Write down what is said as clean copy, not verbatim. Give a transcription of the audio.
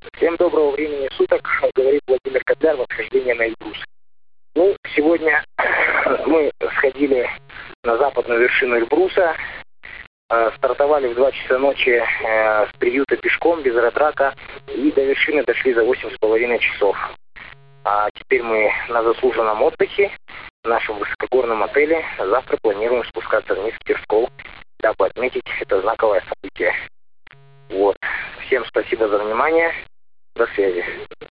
Всем доброго времени суток, говорит Владимир Котляр, восхождение на Эльбрус. Ну, сегодня мы сходили на западную вершину Эльбруса, стартовали в 2 часа ночи с приюта пешком, без ратрака, и до вершины дошли за 8,5 часов. А теперь мы на заслуженном отдыхе в нашем высокогорном отеле. Завтра планируем спускаться вниз в Терскол, дабы отметить это знаковое событие. Вот. Всем спасибо за внимание. До связи.